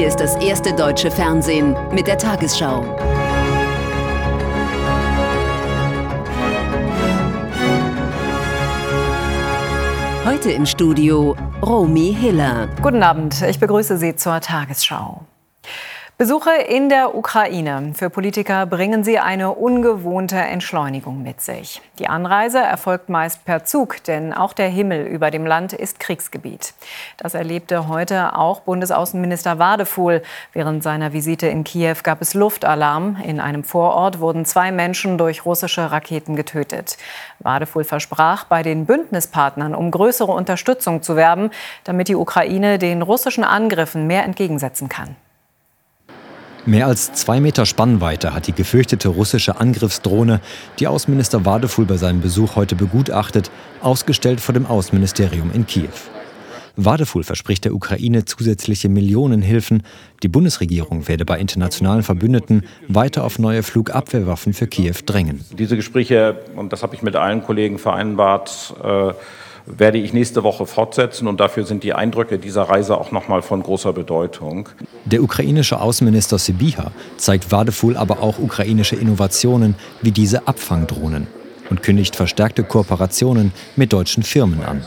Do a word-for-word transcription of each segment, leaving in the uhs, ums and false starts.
Hier ist das erste deutsche Fernsehen mit der Tagesschau. Heute im Studio Romy Hiller. Guten Abend, ich begrüße Sie zur Tagesschau. Besuche in der Ukraine. Für Politiker bringen sie eine ungewohnte Entschleunigung mit sich. Die Anreise erfolgt meist per Zug, denn auch der Himmel über dem Land ist Kriegsgebiet. Das erlebte heute auch Bundesaußenminister Wadefuhl. Während seiner Visite in Kiew gab es Luftalarm. In einem Vorort wurden zwei Menschen durch russische Raketen getötet. Wadefuhl versprach, bei den Bündnispartnern um größere Unterstützung zu werben, damit die Ukraine den russischen Angriffen mehr entgegensetzen kann. Mehr als zwei Meter Spannweite hat die gefürchtete russische Angriffsdrohne, die Außenminister Wadefuhl bei seinem Besuch heute begutachtet, ausgestellt vor dem Außenministerium in Kiew. Wadefuhl verspricht der Ukraine zusätzliche Millionenhilfen. Die Bundesregierung werde bei internationalen Verbündeten weiter auf neue Flugabwehrwaffen für Kiew drängen. Diese Gespräche, und das habe ich mit allen Kollegen vereinbart, äh, werde ich nächste Woche fortsetzen, und dafür sind die Eindrücke dieser Reise auch noch mal von großer Bedeutung. Der ukrainische Außenminister Sybiha zeigt Wadefuhl aber auch ukrainische Innovationen wie diese Abfangdrohnen und kündigt verstärkte Kooperationen mit deutschen Firmen an.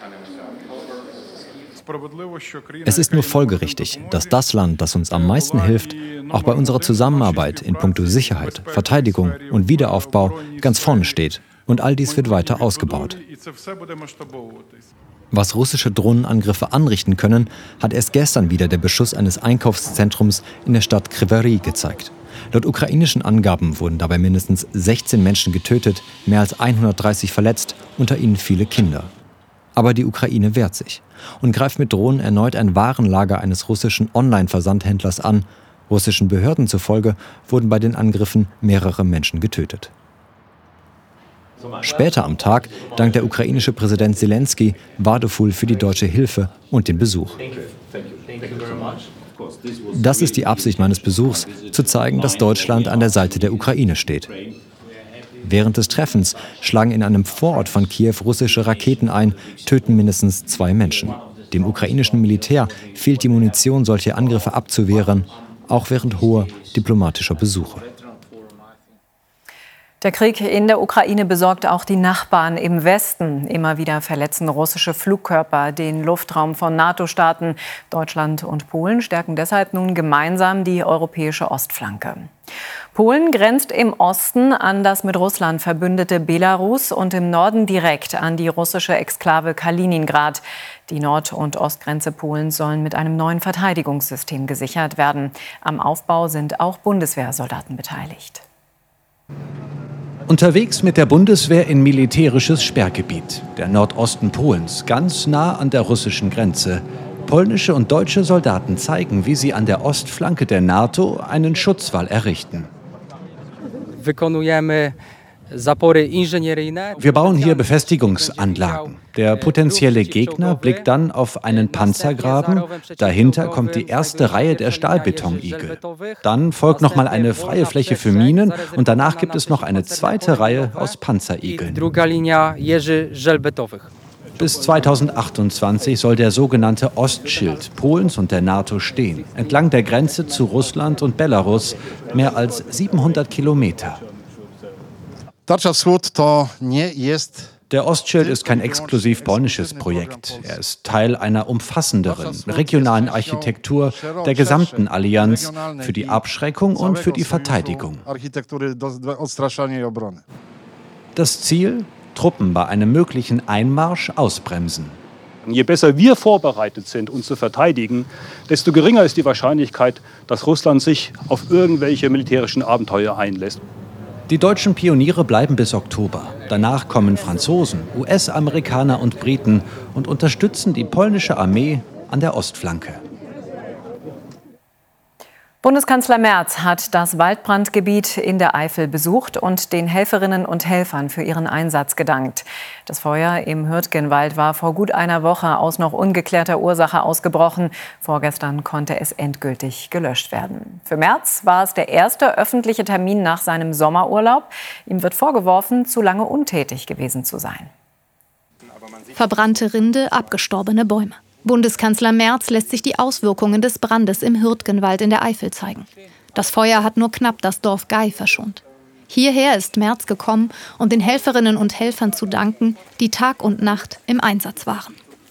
Es ist nur folgerichtig, dass das Land, das uns am meisten hilft, auch bei unserer Zusammenarbeit in puncto Sicherheit, Verteidigung und Wiederaufbau ganz vorne steht. Und all dies wird weiter ausgebaut. Was russische Drohnenangriffe anrichten können, hat erst gestern wieder der Beschuss eines Einkaufszentrums in der Stadt Kryvyi Rih gezeigt. Laut ukrainischen Angaben wurden dabei mindestens sechzehn Menschen getötet, mehr als hundertdreißig verletzt, unter ihnen viele Kinder. Aber die Ukraine wehrt sich und greift mit Drohnen erneut ein Warenlager eines russischen Online-Versandhändlers an. Russischen Behörden zufolge wurden bei den Angriffen mehrere Menschen getötet. Später am Tag dankt der ukrainische Präsident Zelensky Wadefuhl für die deutsche Hilfe und den Besuch. Das ist die Absicht meines Besuchs, zu zeigen, dass Deutschland an der Seite der Ukraine steht. Während des Treffens schlagen in einem Vorort von Kiew russische Raketen ein, töten mindestens zwei Menschen. Dem ukrainischen Militär fehlt die Munition, solche Angriffe abzuwehren, auch während hoher diplomatischer Besuche. Der Krieg in der Ukraine besorgt auch die Nachbarn im Westen. Immer wieder verletzen russische Flugkörper den Luftraum von NATO-Staaten. Deutschland und Polen stärken deshalb nun gemeinsam die europäische Ostflanke. Polen grenzt im Osten an das mit Russland verbündete Belarus und im Norden direkt an die russische Exklave Kaliningrad. Die Nord- und Ostgrenze Polens sollen mit einem neuen Verteidigungssystem gesichert werden. Am Aufbau sind auch Bundeswehrsoldaten beteiligt. Unterwegs mit der Bundeswehr in militärisches Sperrgebiet, der Nordosten Polens, ganz nah an der russischen Grenze. Polnische und deutsche Soldaten zeigen, wie sie an der Ostflanke der NATO einen Schutzwall errichten. Wir bauen hier Befestigungsanlagen. Der potenzielle Gegner blickt dann auf einen Panzergraben. Dahinter kommt die erste Reihe der Stahlbetonigel. Dann folgt noch mal eine freie Fläche für Minen und danach gibt es noch eine zweite Reihe aus Panzerigeln. Bis zweitausendachtundzwanzig soll der sogenannte Ostschild Polens und der NATO stehen, entlang der Grenze zu Russland und Belarus, mehr als siebenhundert Kilometer. Der Ostschild ist kein exklusiv polnisches Projekt. Er ist Teil einer umfassenderen, regionalen Architektur der gesamten Allianz für die Abschreckung und für die Verteidigung. Das Ziel? Truppen bei einem möglichen Einmarsch ausbremsen. Je besser wir vorbereitet sind, uns zu verteidigen, desto geringer ist die Wahrscheinlichkeit, dass Russland sich auf irgendwelche militärischen Abenteuer einlässt. Die deutschen Pioniere bleiben bis Oktober. Danach kommen Franzosen, U S-Amerikaner und Briten und unterstützen die polnische Armee an der Ostflanke. Bundeskanzler Merz hat das Waldbrandgebiet in der Eifel besucht und den Helferinnen und Helfern für ihren Einsatz gedankt. Das Feuer im Hürtgenwald war vor gut einer Woche aus noch ungeklärter Ursache ausgebrochen. Vorgestern konnte es endgültig gelöscht werden. Für Merz war es der erste öffentliche Termin nach seinem Sommerurlaub. Ihm wird vorgeworfen, zu lange untätig gewesen zu sein. Verbrannte Rinde, abgestorbene Bäume. Bundeskanzler Merz lässt sich die Auswirkungen des Brandes im Hürtgenwald in der Eifel zeigen. Das Feuer hat nur knapp das Dorf Gei verschont. Hierher ist Merz gekommen, um den Helferinnen und Helfern zu danken, die Tag und Nacht im Einsatz waren.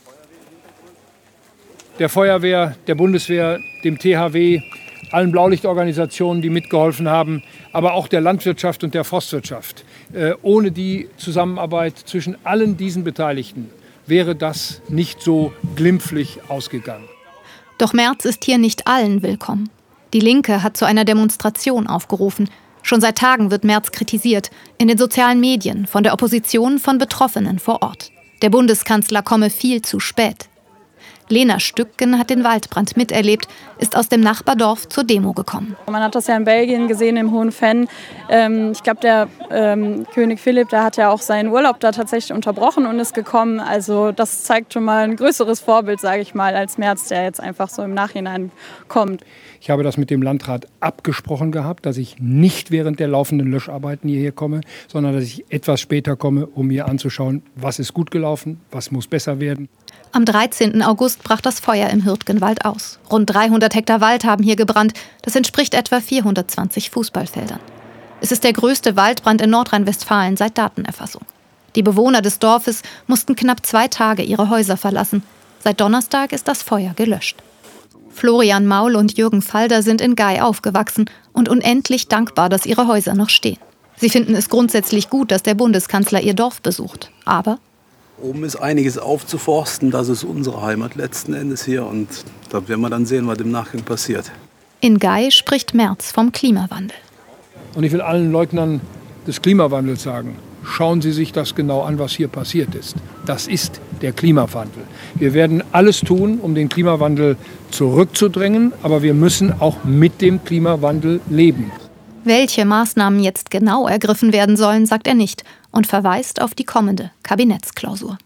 Der Feuerwehr, der Bundeswehr, dem T H W, allen Blaulichtorganisationen, die mitgeholfen haben, aber auch der Landwirtschaft und der Forstwirtschaft. Äh, ohne die Zusammenarbeit zwischen allen diesen Beteiligten wäre das nicht so glimpflich ausgegangen. Doch Merz ist hier nicht allen willkommen. Die Linke hat zu einer Demonstration aufgerufen. Schon seit Tagen wird Merz kritisiert, in den sozialen Medien, von der Opposition, von Betroffenen vor Ort. Der Bundeskanzler komme viel zu spät. Lena Stücken hat den Waldbrand miterlebt, ist aus dem Nachbardorf zur Demo gekommen. Man hat das ja in Belgien gesehen, im Hohen Venn. Ähm, ich glaube, der ähm, König Philipp, der hat ja auch seinen Urlaub da tatsächlich unterbrochen und ist gekommen. Also das zeigt schon mal ein größeres Vorbild, sage ich mal, als Merz, der jetzt einfach so im Nachhinein kommt. Ich habe das mit dem Landrat abgesprochen gehabt, dass ich nicht während der laufenden Löscharbeiten hierher komme, sondern dass ich etwas später komme, um mir anzuschauen, was ist gut gelaufen, was muss besser werden. Am dreizehnten August brach das Feuer im Hürtgenwald aus. Rund dreihundert Hektar Wald haben hier gebrannt. Das entspricht etwa vierhundertzwanzig Fußballfeldern. Es ist der größte Waldbrand in Nordrhein-Westfalen seit Datenerfassung. Die Bewohner des Dorfes mussten knapp zwei Tage ihre Häuser verlassen. Seit Donnerstag ist das Feuer gelöscht. Florian Maul und Jürgen Falder sind in Gei aufgewachsen und unendlich dankbar, dass ihre Häuser noch stehen. Sie finden es grundsätzlich gut, dass der Bundeskanzler ihr Dorf besucht. Aber oben ist einiges aufzuforsten, das ist unsere Heimat letzten Endes hier und da werden wir dann sehen, was im Nachgang passiert. In Gei spricht Merz vom Klimawandel. Und ich will allen Leugnern des Klimawandels sagen, schauen Sie sich das genau an, was hier passiert ist. Das ist der Klimawandel. Wir werden alles tun, um den Klimawandel zurückzudrängen, aber wir müssen auch mit dem Klimawandel leben. Welche Maßnahmen jetzt genau ergriffen werden sollen, sagt er nicht und verweist auf die kommende Kabinettsklausur.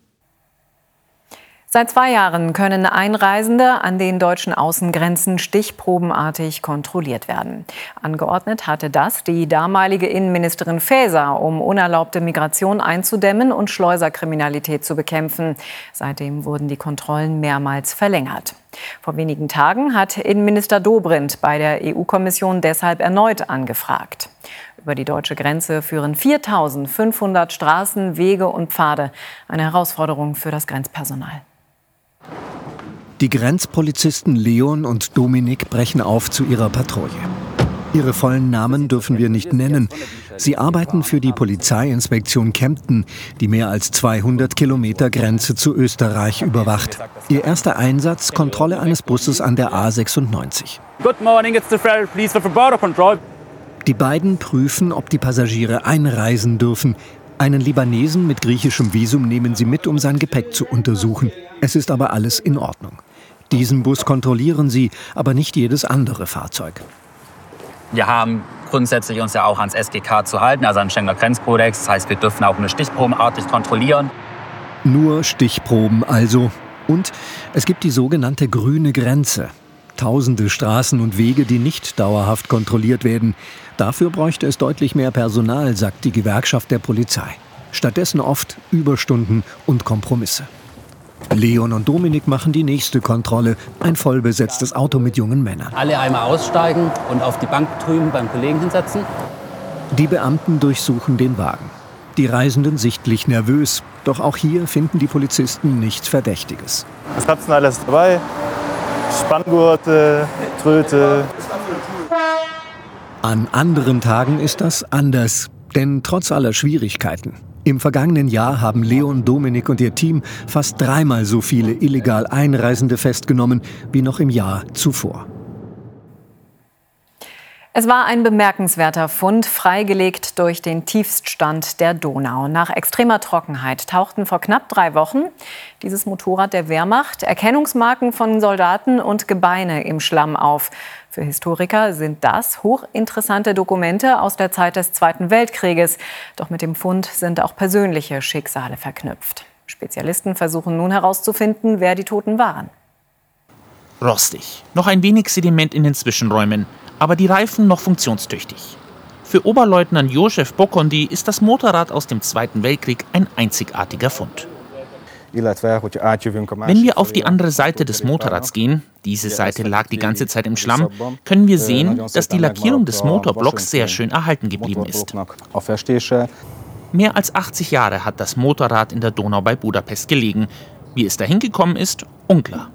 Seit zwei Jahren können Einreisende an den deutschen Außengrenzen stichprobenartig kontrolliert werden. Angeordnet hatte das die damalige Innenministerin Faeser, um unerlaubte Migration einzudämmen und Schleuserkriminalität zu bekämpfen. Seitdem wurden die Kontrollen mehrmals verlängert. Vor wenigen Tagen hat Innenminister Dobrindt bei der E U-Kommission deshalb erneut angefragt. Über die deutsche Grenze führen viertausendfünfhundert Straßen, Wege und Pfade. Eine Herausforderung für das Grenzpersonal. Die Grenzpolizisten Leon und Dominik brechen auf zu ihrer Patrouille. Ihre vollen Namen dürfen wir nicht nennen. Sie arbeiten für die Polizeiinspektion Kempten, die mehr als zweihundert Kilometer Grenze zu Österreich überwacht. Ihr erster Einsatz, Kontrolle eines Busses an der A sechsundneunzig. Good morning, it's the Federal Police for Border Control. Die beiden prüfen, ob die Passagiere einreisen dürfen. Einen Libanesen mit griechischem Visum nehmen sie mit, um sein Gepäck zu untersuchen. Es ist aber alles in Ordnung. Diesen Bus kontrollieren sie, aber nicht jedes andere Fahrzeug. Wir haben grundsätzlich uns ja auch ans S G K zu halten, also an den Schengener Grenzkodex. Das heißt, wir dürfen auch nur stichprobenartig kontrollieren. Nur Stichproben also. Und es gibt die sogenannte grüne Grenze. Tausende Straßen und Wege, die nicht dauerhaft kontrolliert werden. Dafür bräuchte es deutlich mehr Personal, sagt die Gewerkschaft der Polizei. Stattdessen oft Überstunden und Kompromisse. Leon und Dominik machen die nächste Kontrolle. Ein vollbesetztes Auto mit jungen Männern. Alle einmal aussteigen und auf die Bank drüben beim Kollegen hinsetzen. Die Beamten durchsuchen den Wagen. Die Reisenden sichtlich nervös. Doch auch hier finden die Polizisten nichts Verdächtiges. Was hat's denn alles dabei? Spanngurte, Tröte. An anderen Tagen ist das anders. Denn trotz aller Schwierigkeiten. Im vergangenen Jahr haben Leon, Dominik und ihr Team fast dreimal so viele illegal Einreisende festgenommen wie noch im Jahr zuvor. Es war ein bemerkenswerter Fund, freigelegt durch den Tiefststand der Donau. Nach extremer Trockenheit tauchten vor knapp drei Wochen dieses Motorrad der Wehrmacht, Erkennungsmarken von Soldaten und Gebeine im Schlamm auf. Für Historiker sind das hochinteressante Dokumente aus der Zeit des Zweiten Weltkrieges. Doch mit dem Fund sind auch persönliche Schicksale verknüpft. Spezialisten versuchen nun herauszufinden, wer die Toten waren. Rostig, noch ein wenig Sediment in den Zwischenräumen, aber die Reifen noch funktionstüchtig. Für Oberleutnant Josef Bokondi ist das Motorrad aus dem Zweiten Weltkrieg ein einzigartiger Fund. Wenn wir auf die andere Seite des Motorrads gehen, diese Seite lag die ganze Zeit im Schlamm, können wir sehen, dass die Lackierung des Motorblocks sehr schön erhalten geblieben ist. Mehr als achtzig Jahre hat das Motorrad in der Donau bei Budapest gelegen. Wie es dahin gekommen ist, unklar.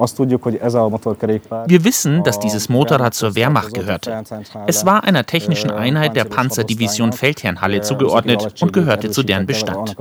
Wir wissen, dass dieses Motorrad zur Wehrmacht gehörte. Es war einer technischen Einheit der Panzerdivision Feldherrnhalle zugeordnet und gehörte zu deren Bestand.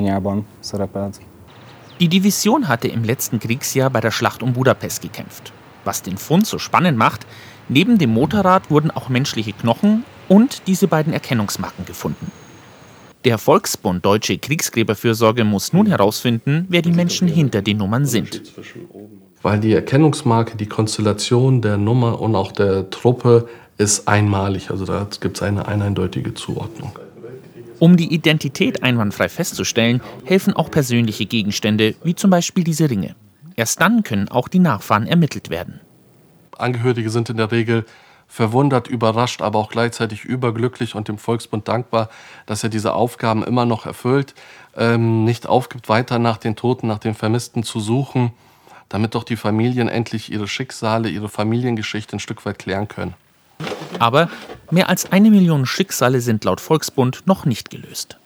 Die Division hatte im letzten Kriegsjahr bei der Schlacht um Budapest gekämpft. Was den Fund so spannend macht, neben dem Motorrad wurden auch menschliche Knochen und diese beiden Erkennungsmarken gefunden. Der Volksbund Deutsche Kriegsgräberfürsorge muss nun herausfinden, wer die Menschen hinter den Nummern sind. Weil die Erkennungsmarke, die Konstellation der Nummer und auch der Truppe ist einmalig. Also da gibt es eine eindeutige Zuordnung. Um die Identität einwandfrei festzustellen, helfen auch persönliche Gegenstände, wie zum Beispiel diese Ringe. Erst dann können auch die Nachfahren ermittelt werden. Angehörige sind in der Regel verwundert, überrascht, aber auch gleichzeitig überglücklich und dem Volksbund dankbar, dass er diese Aufgaben immer noch erfüllt, ähm, nicht aufgibt, weiter nach den Toten, nach den Vermissten zu suchen, damit doch die Familien endlich ihre Schicksale, ihre Familiengeschichte ein Stück weit klären können. Aber mehr als eine Million Schicksale sind laut Volksbund noch nicht gelöst.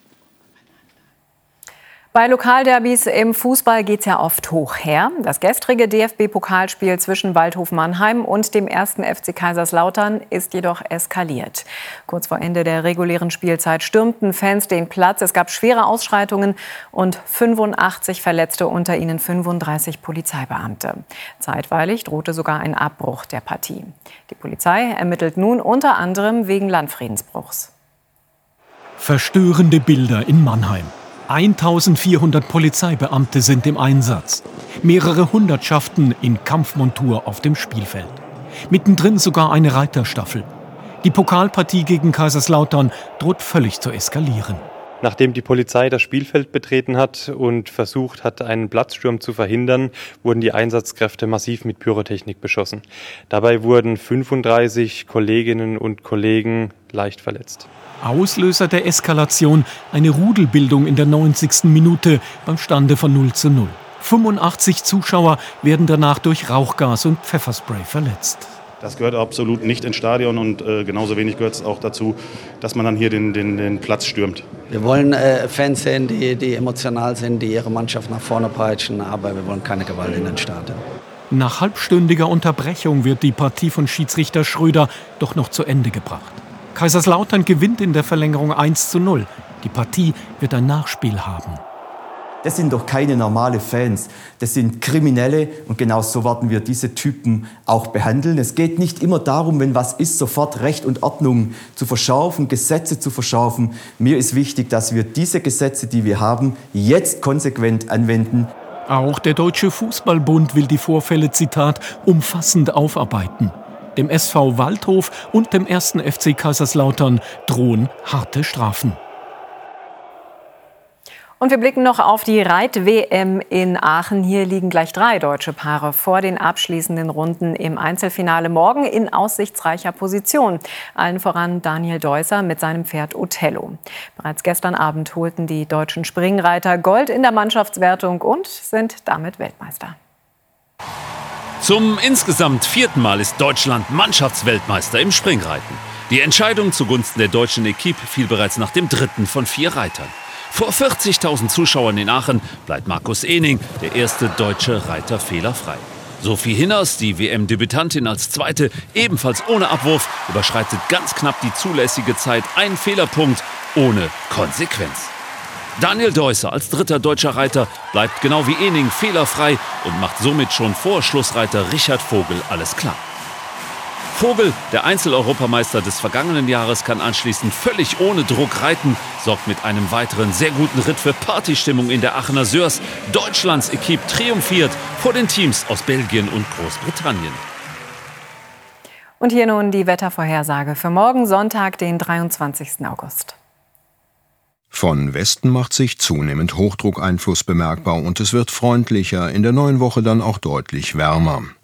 Bei Lokalderbys im Fußball geht's ja oft hoch her. Das gestrige D F B-Pokalspiel zwischen Waldhof Mannheim und dem ersten F C Kaiserslautern ist jedoch eskaliert. Kurz vor Ende der regulären Spielzeit stürmten Fans den Platz. Es gab schwere Ausschreitungen und fünfundachtzig Verletzte, unter ihnen fünfunddreißig Polizeibeamte. Zeitweilig drohte sogar ein Abbruch der Partie. Die Polizei ermittelt nun unter anderem wegen Landfriedensbruchs. Verstörende Bilder in Mannheim. eintausendvierhundert Polizeibeamte sind im Einsatz. Mehrere Hundertschaften in Kampfmontur auf dem Spielfeld. Mittendrin sogar eine Reiterstaffel. Die Pokalpartie gegen Kaiserslautern droht völlig zu eskalieren. Nachdem die Polizei das Spielfeld betreten hat und versucht hat, einen Platzsturm zu verhindern, wurden die Einsatzkräfte massiv mit Pyrotechnik beschossen. Dabei wurden fünfunddreißig Kolleginnen und Kollegen leicht verletzt. Auslöser der Eskalation eine Rudelbildung in der neunzigsten Minute beim Stande von null zu null. fünfundachtzig Zuschauer werden danach durch Rauchgas und Pfefferspray verletzt. Das gehört absolut nicht ins Stadion und äh, genauso wenig gehört es auch dazu, dass man dann hier den, den, den Platz stürmt. Wir wollen äh, Fans sehen, die, die emotional sind, die ihre Mannschaft nach vorne peitschen, aber wir wollen keine Gewalt in den Stadion. Nach halbstündiger Unterbrechung wird die Partie von Schiedsrichter Schröder doch noch zu Ende gebracht. Kaiserslautern gewinnt in der Verlängerung eins zu null. Die Partie wird ein Nachspiel haben. Das sind doch keine normale Fans, das sind Kriminelle und genau so werden wir diese Typen auch behandeln. Es geht nicht immer darum, wenn was ist, sofort Recht und Ordnung zu verschärfen, Gesetze zu verschärfen. Mir ist wichtig, dass wir diese Gesetze, die wir haben, jetzt konsequent anwenden. Auch der Deutsche Fußballbund will die Vorfälle, Zitat, umfassend aufarbeiten. Dem S V Waldhof und dem ersten F C Kaiserslautern drohen harte Strafen. Und wir blicken noch auf die Reit-W M in Aachen. Hier liegen gleich drei deutsche Paare vor den abschließenden Runden im Einzelfinale morgen in aussichtsreicher Position. Allen voran Daniel Deusser mit seinem Pferd Othello. Bereits gestern Abend holten die deutschen Springreiter Gold in der Mannschaftswertung und sind damit Weltmeister. Zum insgesamt vierten Mal ist Deutschland Mannschaftsweltmeister im Springreiten. Die Entscheidung zugunsten der deutschen Equipe fiel bereits nach dem dritten von vier Reitern. Vor vierzigtausend Zuschauern in Aachen bleibt Markus Ening, der erste deutsche Reiter, fehlerfrei. Sophie Hinners, die W M-Debütantin als Zweite, ebenfalls ohne Abwurf, überschreitet ganz knapp die zulässige Zeit. Ein Fehlerpunkt ohne Konsequenz. Daniel Deusser als dritter deutscher Reiter bleibt genau wie Ening fehlerfrei und macht somit schon vor Schlussreiter Richard Vogel alles klar. Vogel, der Einzel-Europameister des vergangenen Jahres, kann anschließend völlig ohne Druck reiten, sorgt mit einem weiteren sehr guten Ritt für Partystimmung in der Aachener Sörs. Deutschlands Equipe triumphiert vor den Teams aus Belgien und Großbritannien. Und hier nun die Wettervorhersage für morgen Sonntag, den dreiundzwanzigsten August. Von Westen macht sich zunehmend Hochdruckeinfluss bemerkbar und es wird freundlicher, in der neuen Woche dann auch deutlich wärmer.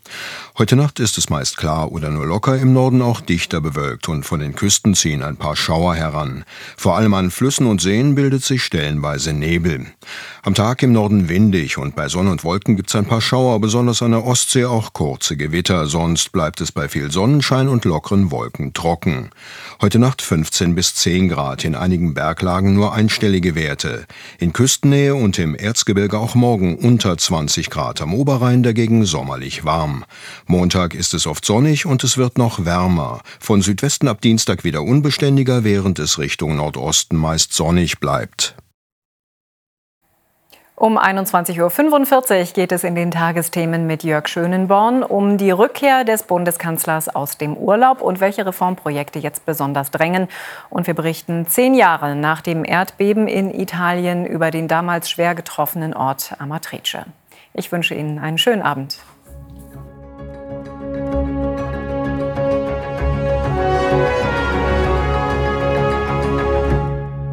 Heute Nacht ist es meist klar oder nur locker, im Norden auch dichter bewölkt und von den Küsten ziehen ein paar Schauer heran. Vor allem an Flüssen und Seen bildet sich stellenweise Nebel. Am Tag im Norden windig und bei Sonne und Wolken gibt es ein paar Schauer, besonders an der Ostsee auch kurze Gewitter. Sonst bleibt es bei viel Sonnenschein und lockeren Wolken trocken. Heute Nacht fünfzehn bis zehn Grad, in einigen Berglagen nur einstellige Werte. In Küstennähe und im Erzgebirge auch morgen unter zwanzig Grad, am Oberrhein dagegen sommerlich warm. Montag ist es oft sonnig und es wird noch wärmer. Von Südwesten ab Dienstag wieder unbeständiger, während es Richtung Nordosten meist sonnig bleibt. Um einundzwanzig Uhr fünfundvierzig geht es in den Tagesthemen mit Jörg Schönenborn um die Rückkehr des Bundeskanzlers aus dem Urlaub und welche Reformprojekte jetzt besonders drängen. Und wir berichten zehn Jahre nach dem Erdbeben in Italien über den damals schwer getroffenen Ort Amatrice. Ich wünsche Ihnen einen schönen Abend.